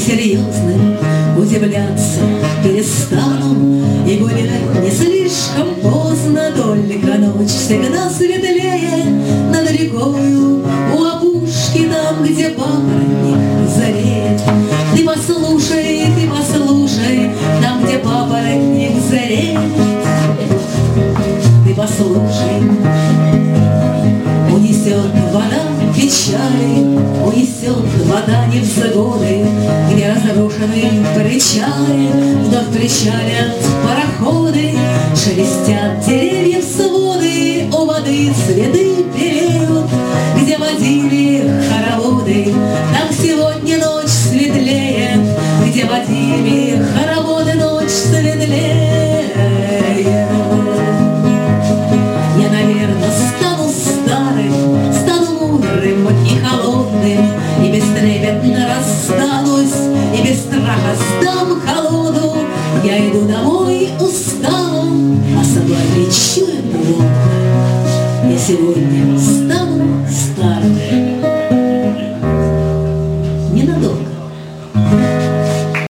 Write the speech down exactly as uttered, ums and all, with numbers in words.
серьезным удивляться перестану, и гулять не слишком поздно, только ночь всегда светлее над рекою у опушки, там, где папоротник зареет. Ты послушай, ты послушай, там, где папоротник зареет. Ты послушай, унесет вода печали, унесет вода невзгоды, где разрушены причали, вновь причалят пароходы, шелестят деревьев своды, у воды цветы белеют, где водили хороводы, там сегодня ночь светлее, где водили хороводы, ночь светлее. Я, наверное, стану старым, стану мудрым и холодным, и бестрепетно расстанусь, и без страха сдам колоду. Я иду домой усталым, а собой плечу я плохо. Я сегодня